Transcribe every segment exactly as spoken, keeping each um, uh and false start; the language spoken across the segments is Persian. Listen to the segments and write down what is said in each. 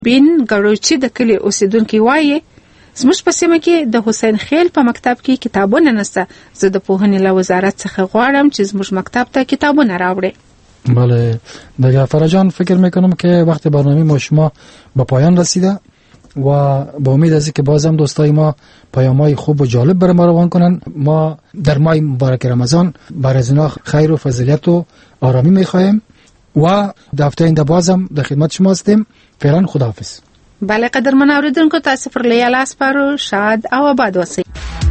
بین ګروچی د کلی اوسیدونکو وایي زموږ په سیمه کې د حسین خیل په مکتب کې کتابونه نشته. زه د پوهنې له وزارت څخه غواړم چې زموږ مکتب ته کتابونه راوړي. بله د جعفر جان فکر میکنم که وقت برنامه ما شما به پایان رسیده و با امید از که بازم دوستای ما پیام‌های خوب و جالب برای ما روان کنن. ما در ماه مبارک رمضان برای از اونا خیر و فضیلت و آرامی میخوایم و در هفته آینده بازم در خدمت شما هستیم. فعلا خداحافظ. بله قدرمن اوریدونکو، تاسو پر لیاله سپارو. شاد او آباد اوسئ.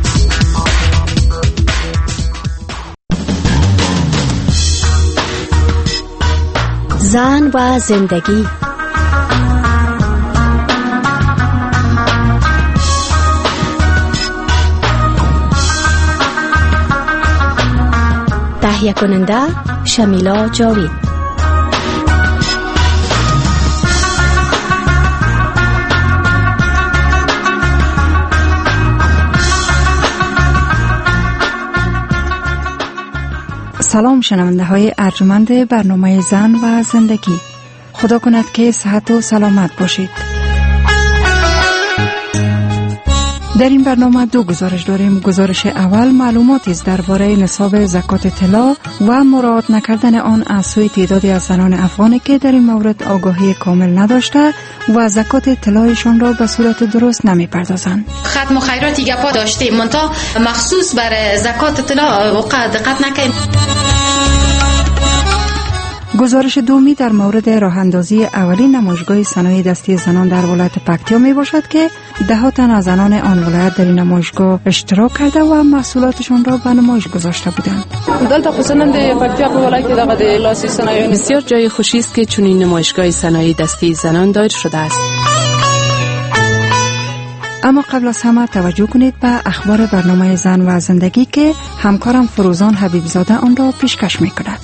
زن و زندگی. تهیه کننده شمیلا جاوید. سلام شنونده های ارجمند برنامه زن و زندگی. خدا کند که صحت و سلامت باشید. در این برنامه دو گزارش داریم. گزارش اول معلوماتی است درباره نصاب زکات طلا و مراعات نکردن آن از سوی تعدادی از زنان افغانی که در این مورد آگاهی کامل نداشته و زکات طلایشان را به صورت درست نمی‌پردازند. ختم و خیراتی گپا داشتیم منتها مخصوص بر زکات طلا وقع دقت نکردیم. گزارش دومی در مورد راه اندازی اولین نمایشگاه صنایع دستی زنان در ولایت پکتیا می باشد که ده ها تن از زنان آن ولایت در این نمایشگاه اشتراک کرده و محصولاتشان را به نمایش گذاشته بودند. دلته خصوصا د پکتیا په ولایت کې دغه د لاسي صنایع بسیار جای خوشی است که چنین نمایشگاه صنایع دستی زنان دایر شده است. اما قبل از همه توجه کنید به اخبار برنامه زن و زندگی که همکارم فروزان حبیبزاده آن را پیشکش می کند.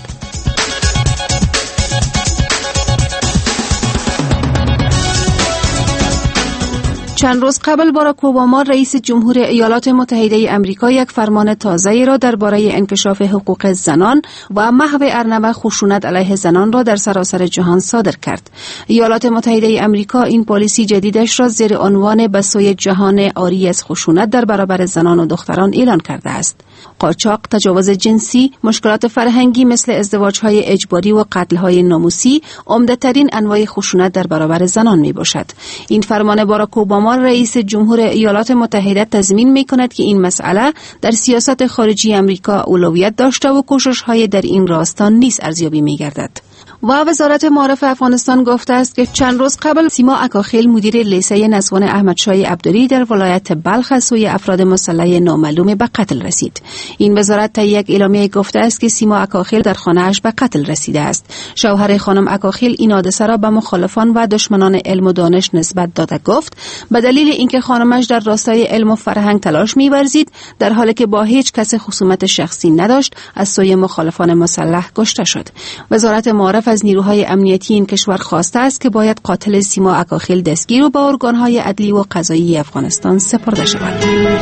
چند روز قبل باراک اوباما رئیس جمهور ایالات متحده آمریکا یک فرمان تازه‌ای را درباره انکشاف حقوق زنان و محو ارنب خشونت علیه زنان را در سراسر جهان صادر کرد. ایالات متحده آمریکا این پالیسی جدیدش را زیر عنوان به سوی جهان عاری از خشونت در برابر زنان و دختران اعلان کرده است. قاچاق، تجاوز جنسی، مشکلات فرهنگی مثل ازدواج‌های اجباری و قتل‌های ناموسی عمده‌ترین انواع خشونت در برابر زنان میباشد. این فرمان باراک اوباما رئیس جمهور ایالات متحده تضمین می‌کند که این مسئله در سیاست خارجی آمریکا اولویت داشته و کوشش‌های در این راستا نیز ارزیابی می‌گردد. و وزارت معارف افغانستان گفته است که چند روز قبل سیما اکاخیل مدیر لیسه نسوان احمدشاه عبدلی در ولایت بلخ از سوی افراد مسلح نامعلوم به قتل رسید. این وزارت تا یک اعلامیه گفته است که سیما اکاخیل در خانه‌اش به قتل رسیده است. شوهر خانم اکاخیل این حادثه را به مخالفان و دشمنان علم و دانش نسبت داده گفت به دلیل اینکه خانمش در راستای علم و فرهنگ تلاش می‌ورزید در حالی که با هیچ کس خصومت شخصی نداشت از سوی مخالفان مسلح کشته شد. وزارت معارف از نیروهای امنیتی این کشور خواسته است که باید قاتل سیما اکاخیل دستگیر و به ارگانهای عدلی و قضایی افغانستان سپرده شود.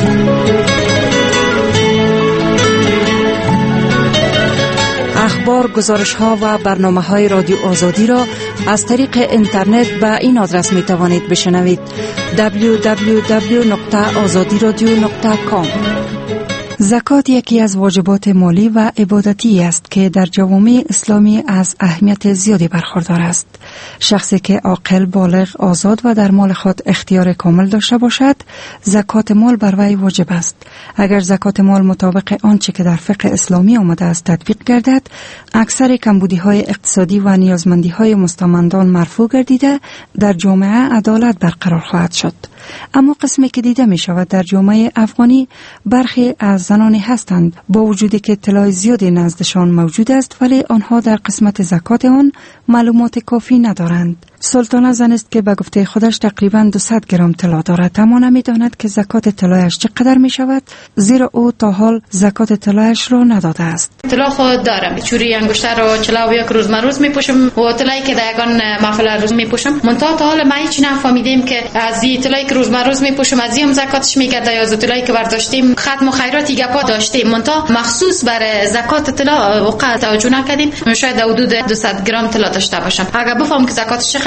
اخبار، گزارش‌ها و برنامه‌های رادیو آزادی را از طریق اینترنت به این آدرس می‌توانید بشنوید: دبلیو دبلیو دبلیو دات آزادی رادیو دات کام. زکات یکی از واجبات مالی و عبادتی است که در جوامع اسلامی از اهمیت زیادی برخوردار است. شخصی که عاقل، بالغ، آزاد و در مال خود اختیار کامل داشته باشد، زکات مال بر وی واجب است. اگر زکات مال مطابق آنچه که در فقه اسلامی آمده است تطبیق گردد، اکثر کمبودی‌های اقتصادی و نیازمندی‌های مستمندان مرفوع گردیده در جامعه عدالت برقرار خواهد شد. اما قسمی که دیده می شود در جامعه افغانی برخی از زنانی هستند با وجودی که اطلاع زیادی نزدشان موجود است ولی آنها در قسمت زکات آن معلومات کافی ندارند. سلطانه زن است که به گفته خودش تقریباً دویست گرم طلا دارد، اما نمی‌داند که زکات طلایش چقدر می شود، زیرا او تا حال زکات طلایش را نداده است. طلا خود دارم، چوری انگشتر رو چلا و یک روز روز میپوشم و طلایی که در یگان محفل روز میپوشم. منتها تا حال ما هیچ نفهمیدیم که از این طلایی که روز روز میپوشم از این زکاتش میکرده یا از طلایی که برداشتیم ختم و خیراتی گپا داشتیم. منتها مخصوص بر زکات طلا وقع توجه نکردیم. شاید حدود دویست گرم طلا داشته باشم. اگر بفهمم که زکاتش چقدر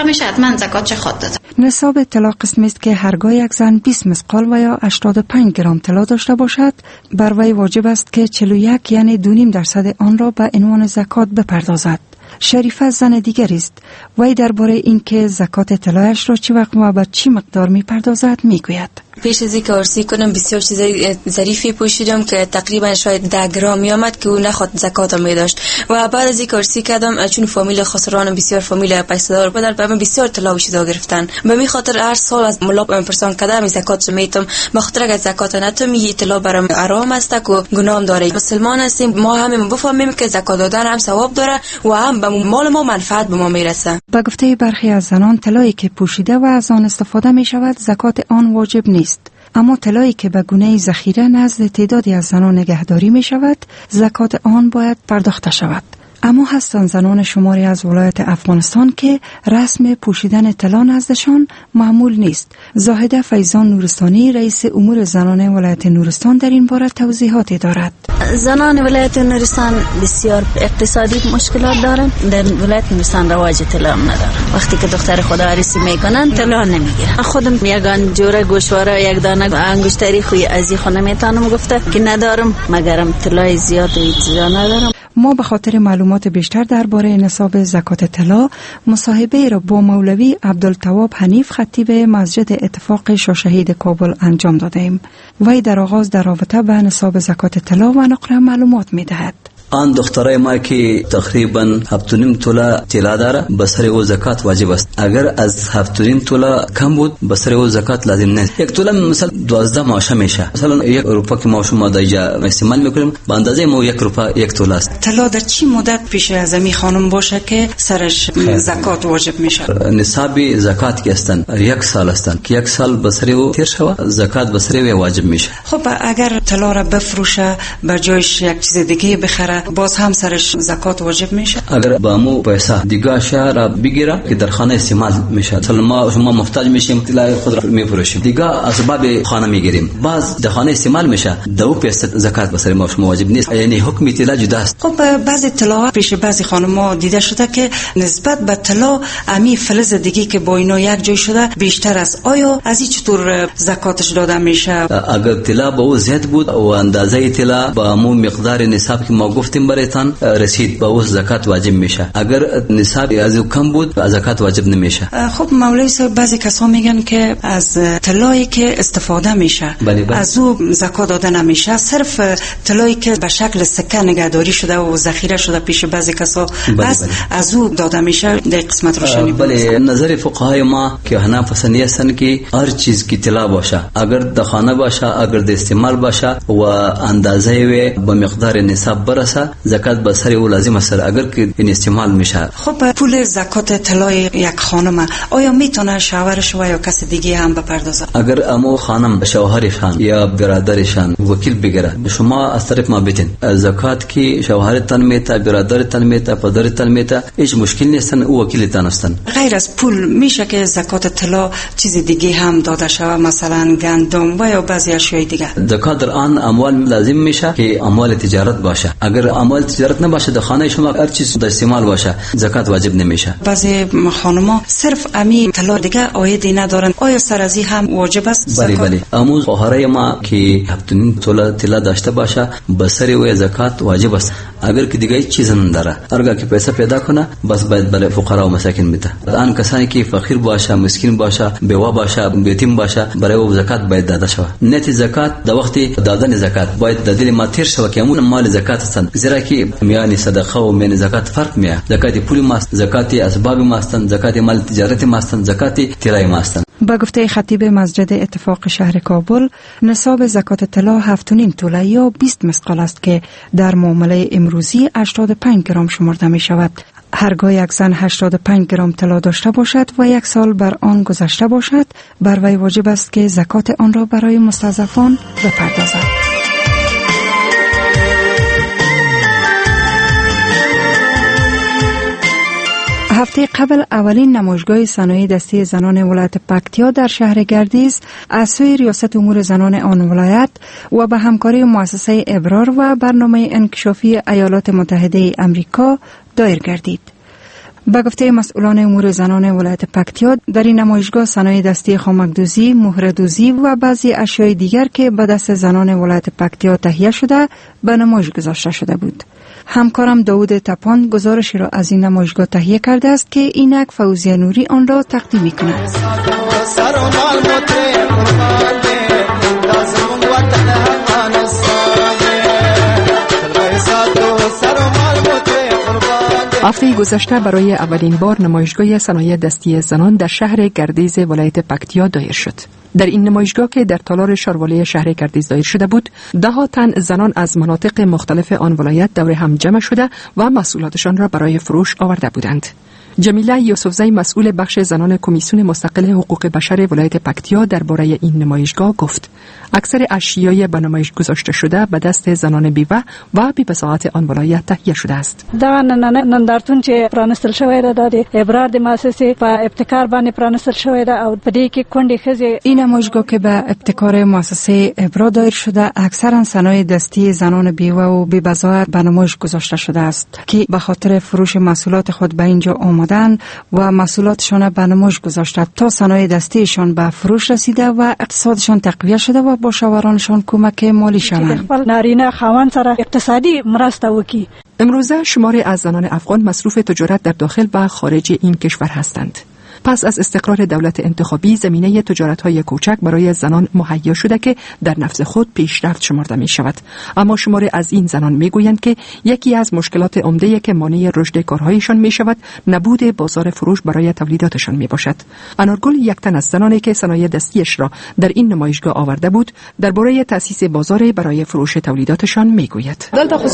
میشه حتما زکات خود داد. نصاب طلا قسمی است که هرگاه یک زن بیست مسقال و یا هشتاد و پنج گرم طلا داشته باشد، بر وی واجب است که چهل و یک یعنی دو نیم درصد آن را به عنوان زکات بپردازد. شریفه زن دیگری است. وی درباره اینکه زکات طلایش را چه وقت و به چه مقدار میپردازد میگوید. پیش از اینکه عرسی کنم بسیار چیزای ظریفی پوشیدم که تقریبا شاید ده گرم میامد که او نخواد زکات می داشت و بعد از اینکه عرسی کردم چون فامیل خسران بسیار فامیل پیسه‌دار بودن به من بسیار طلا و چیزا گرفتن. به می خاطر هر سال از ملا پرسان کردم زکات میتم، به خاطر اگه زکات نتم این طلا برام حرام است و گناه داره. مسلمان هستیم، ما همه بفهمیم که زکات دادن هم ثواب داره و هم به مال ما منفعت به ما میرسه. با گفته برخی از زنان طلایی که پوشیده و از آن استفاده می شود زکات آن واجب نیست، اما طلایی که به گونه ذخیره نزد تعدادی از زنان نگهداری می شود زکات آن باید پرداخته شود. اما هستند زنان شماری از ولایت افغانستان که رسم پوشیدن طلا نزدشان معمول نیست. زاهده فیضان نورستانی رئیس امور زنان ولایت نورستان در این باره توضیحاتی دارد. زنان ولایت نورستان بسیار اقتصادی مشکلات دارند. در ولایت نورستان رواج طلا ندارند. وقتی که دختر خدا عروسی میکنن طلا نمیگیرن. خودم یگان جوره گوشواره یک دانه انگشتری خوی ازی خونه میتونم گفته که ندارم، مگرم طلای زیاد و چیزا ندارم. ما به خاطر معلومات بیشتر درباره نصاب زکات طلا مصاحبه را با مولوی عبدالتواب حنیف خطیب مسجد اتفاق شاهشهید کابل انجام دادیم. وی در آغاز در رابطه با نصاب زکات طلا و نقره معلومات می‌دهد. آن دخترای ما که تقریبا هفت و نیم توله طلا داره به سر او زکات واجب است. اگر از هفت و نیم توله کم بود به سر او زکات لازم نیست. یک توله مثلا دوازده ماشه میشه. مثلا یک روپا که ماشه ما دایجا استعمال میکنیم به اندازه ما یک روپا یک توله است. طلا در چی مدت پیش از می خانم باشه که سرش زکات واجب میشه؟ نصاب زکات که هستن یک سال هستن که یک سال به سر او تیر شوه زکات به سر او واجب میشه. خب اگر طلا را بفروشه به جایش یک چیز دیگه بخره باز هم سرش زکات واجب میشه؟ اگر با مو پیسه دیگه شهر بگیره که در خانه استعمال میشه، مثلا ما شما محتاج میشیم طلای خود را میفروشیم دیگه اسباب خانه میگیریم باز در خانه استعمال میشه، دو پیسه زکات به سر ما شما واجب نیست، یعنی حکم طلا جداست. خب بعضی طلا پیش بعضی خانم‌ها دیده شده که نسبت به طلا امی فلز دیگه که با اینا یک جای شده بیشتر است. آیا از این چطور زکاتش داده میشه؟ اگر طلا با او زیاد بود و اندازه طلا با مو مقدار نصاب که ما گفتیم برایتان رسید با او زکات واجب میشه. اگر نصاب از او کم بود زکات واجب نمیشه. خب مولوی صاحب بعضی کسا میگن که از طلایی که استفاده میشه بلی بلی. از او زکات داده نمیشه، صرف طلایی که به شکل سکه نگهداری شده و ذخیره شده پیش بعضی کسا است از او داده میشه. در قسمت روشنی بله نظر فقهای ما که حناف پسندی هستن که هر چیز کی طلا باشه، اگر د خانه باشه اگر د استعمال باشه و اندازه و به مقدار نصاب برسه زکات به سر او لازم است. اگر که این استعمال میشه خب پول زکات طلای یک خانم آیا میتونه شوهرش و یا کس دیگه هم بپردازه؟ اگر امو خانم شوهرشان یا برادرشان وکیل بگیره شما از طرف ما بتین زکات کی شوهرتان میته برادرتان میته پدرتان میته هیچ مشکل نیستن او وکیلتان هستن. غیر از پول میشه که زکات طلا چیز دیگه هم داده شود، مثلا گندم و یا بعضی اشیاء دیگه؟ زکات در آن اموال لازم میشه که اموال تجارت باشه. اگر اموال تجارت نباشه در خانه شما هر چیز در استعمال باشه زکات واجب نمیشه. بعضی خانم‌ها صرف امی طلا دیگه عایدی ندارن، آیا سر از این هم واجب است زکات؟ بله بله. امو خواهرای ما که هفت و نیم توله طلا داشته باشه به سر او زکات واجب است. اگر که دیگه هیچ چیز نداره هرگاه که پیسه پیدا کنه بس باید برای فقرا و مساکین بده. آن کسانی که فقیر باشه مسکین باشه بیوه باشه یتیم باشه برای او زکات باید داده شود. نت زکات در وقت دادن زکات باید د دل ما تیر شوه که امون مال زکات هستند، زیرا که میان صدقه و میان زکات فرق میه. زکات پول ماست، زکات اسباب ماستند، زکات مال تجارت ماستند، زکات طلای ماستند. با گفته خطیب مسجد اتفاق شهر کابل نصاب زکات طلا هفت و نیم توله یا بیست مسقال است که در معامله امروزی هشتاد و پنج گرم شمرده می شود. هرگاه یک زن هشتاد و پنج گرم طلا داشته باشد و یک سال بر آن گذشته باشد بر وی واجب است که زکات آن را برای مستضعفان بپردازد. هفته قبل اولین نمایشگاه صنایع دستی زنان ولایت پکتیا در شهر گردیز از سوی ریاست امور زنان آن ولایت و به همکاری مؤسسه ابرار و برنامه انکشافی ایالات متحده امریکا دایر گردید. به گفته مسئولان امور زنان ولایت پکتیا، در این نمایشگاه صنایع دستی خامک‌دوزی، مهره‌دوزی و بعضی اشیای دیگر که به دست زنان ولایت پکتیا تهیه شده به نمایش گذاشته شده بود. همکارم داوود تپان گزارشی را از این نمایشگاه تهیه کرده است که اینک فوزیه نوری آن را تقدیم می‌کند. هفته گذشته برای اولین بار نمایشگاه صنایع دستی زنان در شهر گردیز ولایت پکتیا دایر شد. در این نمایشگاه که در تالار شاروالی شهر گردیز دایر شده بود، ده ها تن زنان از مناطق مختلف آن ولایت دور هم جمع شده و محصولاتشان را برای فروش آورده بودند. جمیله یوسفزی مسئول بخش زنان کمیسیون مستقل حقوق بشر ولایت پکتیا درباره این نمایشگاه گفت: اکثر اشیای به نمایش گذاشته شده به دست زنان بیوه و بی‌بساطت آن ولایت تهیه شده است. دا نندارتون چې پرانستل شوی ده د ابرار د مؤسسه په ابتکار باندې پرانستل شوی ده او په دې کې کونډې ښځې. این نمایشگاه که به ابتکار مؤسسه ابرار دایر شده، اکثرا صنایع دستی زنان بیوه و بی‌بساط به نمایش گذاشته شده است که به خاطر فروش محصولات خود به اینجا آمدن و محصولاتشان به نمایش گذاشته تا صنایع دستیشان به فروش رسیده و اقتصادشان تقویت شده و با شوهرانشان کمک مالی شوند. نارینه خاوند سره اقتصادی مرسته وکړي. امروزه شماری از زنان افغان مصروف تجارت در داخل و خارج این کشور هستند. پس از استقرار دولت انتخابی، زمینه تجارت‌های کوچک برای زنان مهیا شده که در نفس خود پیشرفت شمرده می شود. اما شماری از این زنان می گویند که یکی از مشکلات عمده که مانع رشد کارهایشان می شود، نبود بازار فروش برای تولیداتشان می باشد. انارگل، یک تن از زنانی که صنایع دستیش را در این نمایشگاه آورده بود، درباره تأسیس بازار برای فروش تولیداتشان می گوید.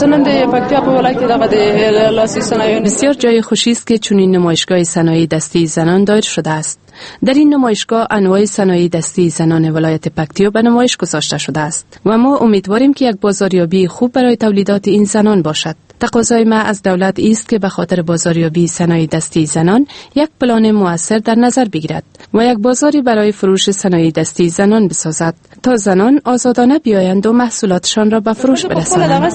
بسیار جای خوشی است که چنین نمایشگاه صنایع دستی زنان دایر شده است. در این نمایشگاه انواع صنایع دستی زنان ولایت پکتیا به نمایش گذاشته شده است و ما امیدواریم که یک بازاریابی خوب برای تولیدات این زنان باشد. تقاضای ما از دولت است که به خاطر بازاریابی صنایع دستی زنان یک پلان مؤثر در نظر بگیرد و یک بازاری برای فروش صنایع دستی زنان بسازد تا زنان آزادانه بیایند و محصولاتشان را به فروش برسانند.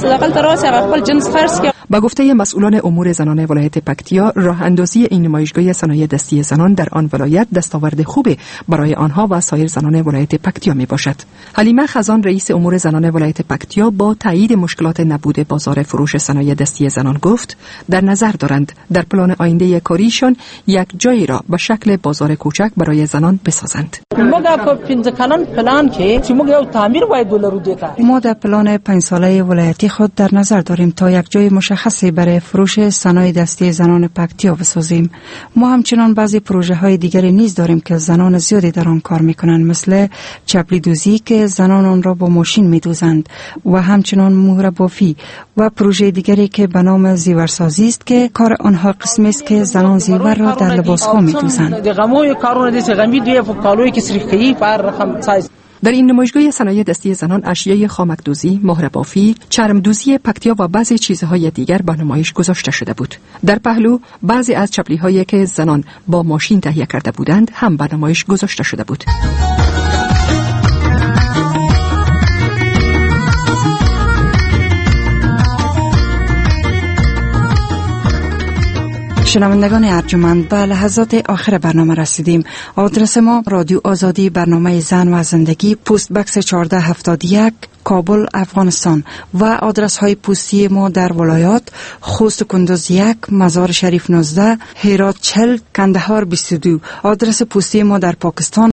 با گفته مسئولان امور زنان ولایت پکتیا، راه اندازی این نمایشگاه صنایع دستی زنان در آن ولایت دستاورد خوبی برای آنها و سایر زنان ولایت پکتیا می باشد. حلیمه خزان، رئیس امور زنان ولایت پکتیا، با تایید مشکلات نبود بازار فروش صنایع دستی زنان گفت در نظر دارند در پلان آینده کاریشان یک جایی را به شکل بازار کوچک برای زنان بسازند. ما در پلان پنج ساله ولایتی خود در نظر داریم تا یک جای مشخصی برای فروش صنایع دستی زنان پکتیا بسازیم. ما همچنان بعضی پروژه های دیگری نیز داریم که زنان زیادی در آن کار میکنند، مثل چپلی دوزی که زنان آن را با ماشین میدوزند و همچنان مهره بافی و پروژه دیگری که به نام زیورسازی است که کار آنها قسمی است که زنان زیور را در لباس ها میدوزند. در این نمایشگاه صنایع دستی زنان اشیای خامک‌دوزی، مهره‌بافی، چرم‌دوزی پکتیا و بعضی چیزهای دیگر به نمایش گذاشته شده بود. در پهلو بعضی از چپلی‌هایی که زنان با ماشین تهیه کرده بودند هم به نمایش گذاشته شده بود. شنوندگان ارجمند، به لحظات آخر برنامه رسیدیم. آدرس ما: رادیو آزادی، برنامه زن و زندگی، پست بکس چهارده هفتاد و یک، کابل، افغانستان. و آدرس های پستی ما در ولایات: خوست کندوز یک، مزار شریف نوزده، هرات چهل، کندهار بیست و دو. آدرس پستی ما در پاکستان: